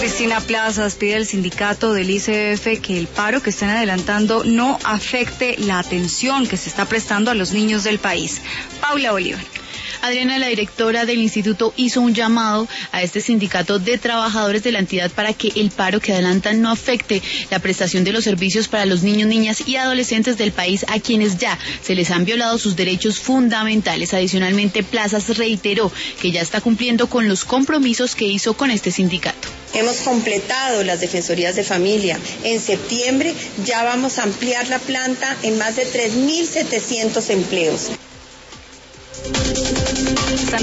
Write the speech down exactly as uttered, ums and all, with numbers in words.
Cristina Plazas, pide al sindicato del I C F que el paro que están adelantando no afecte la atención que se está prestando a los niños del país. Paula Bolívar. Adriana, la directora del instituto, hizo un llamado a este sindicato de trabajadores de la entidad para que el paro que adelantan no afecte la prestación de los servicios para los niños, niñas y adolescentes del país a quienes ya se les han violado sus derechos fundamentales. Adicionalmente, Plazas reiteró que ya está cumpliendo con los compromisos que hizo con este sindicato. Hemos completado las defensorías de familia. En septiembre ya vamos a ampliar la planta en más de tres mil setecientos empleos.